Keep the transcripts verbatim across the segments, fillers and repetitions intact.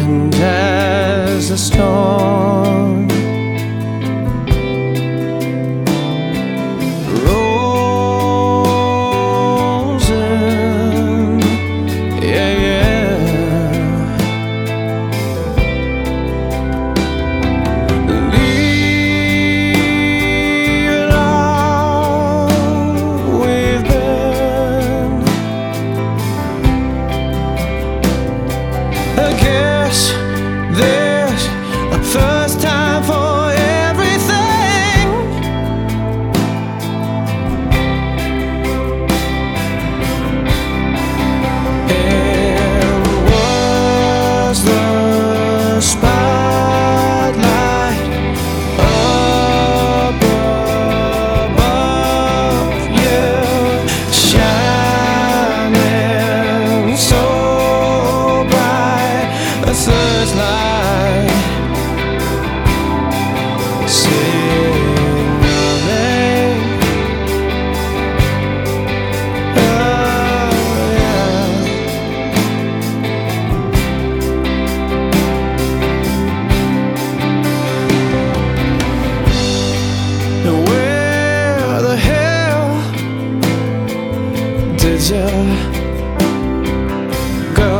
And as the storm rolls in, yeah, yeah, leave it all we've been. I guess there's a first time for everything. And was the spotlight up above you, shining so bright, a searchlight signaling. Oh, yeah. And where the hell did you go?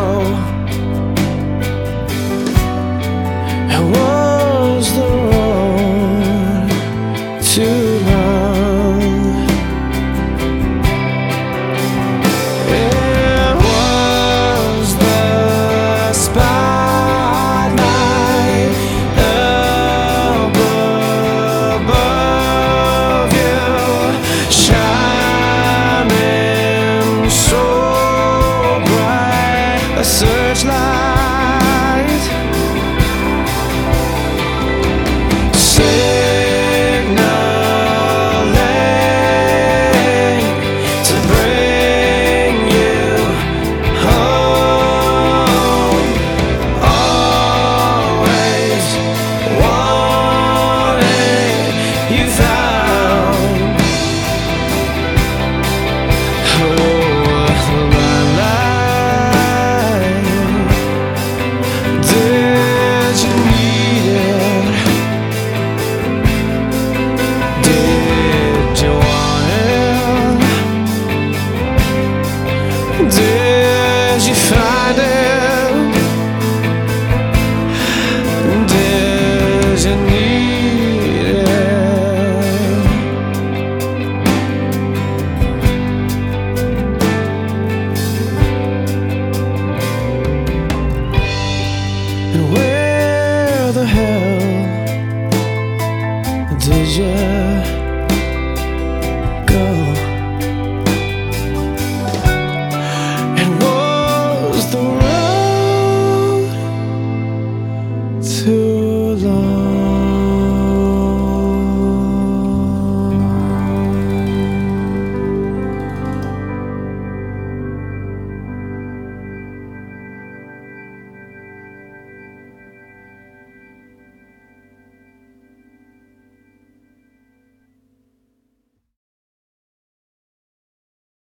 And was the road too long? It was the spotlight up above you, shining so bright, a searchlight signaling to bring you home. Always wanted you found. Oh, my life, did you need it? Did you want it? Did you find it? Did you need it? And where the hell did you go? And was the road too